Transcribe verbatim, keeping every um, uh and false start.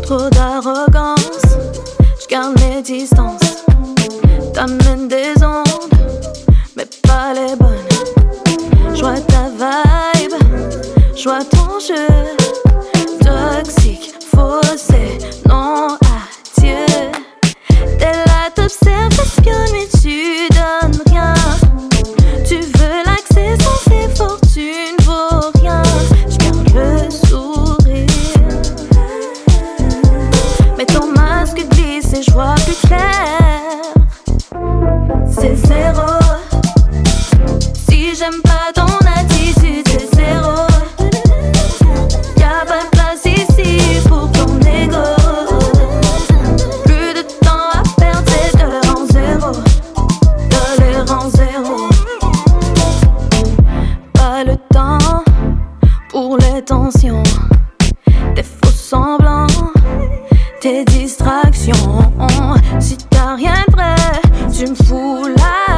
Trop d'arrogance, j'garde mes distances. T'amènes des ondes, mais pas les bonnes. J'vois ta vibe, j'vois ton jeu. Toxique, faussé, non adieu. T'es là, t'observes, t'espionnes, mais tu donnes rien. Tu veux l'accès sans ses fortunes, vaut rien. J'garde le sourire, mais ton masque glisse et j'vois plus clair. C'est zéro. Si j'aime pas ton attitude, c'est zéro. Y'a pas de place ici pour ton ego. Plus de temps à perdre, c'est de l'an zéro. De l'errant zéro. Pas le temps pour les tensions, tes faux semblants, tes distractions. Si t'as rien de vrai, tu me fous là.